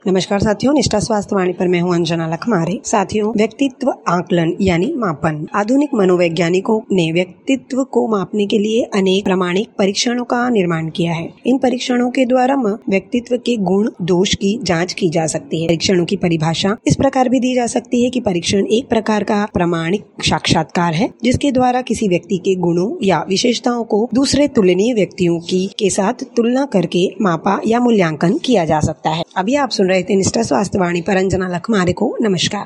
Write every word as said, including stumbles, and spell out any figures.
नमस्कार साथियों, निष्ठा स्वास्थ्य वाणी पर मैं हूं अंजना लखमारे। साथियों, व्यक्तित्व आकलन यानी मापन। आधुनिक मनोवैज्ञानिकों ने व्यक्तित्व को मापने के लिए अनेक प्रामाणिक परीक्षणों का निर्माण किया है। इन परीक्षणों के द्वारा व्यक्तित्व के गुण दोष की जांच की जा सकती है। परीक्षणों की परिभाषा इस प्रकार भी दी जा सकती है कि परीक्षण एक प्रकार का प्रामाणिक साक्षात्कार है, जिसके द्वारा किसी व्यक्ति के गुणों या विशेषताओं को दूसरे तुलनीय व्यक्तियों की के साथ तुलना करके मापा या मूल्यांकन किया जा सकता है। अभी आप सुन रहे थे निष्ठा स्वास्थ्य वाणी पर अंजना लखमारे को। नमस्कार।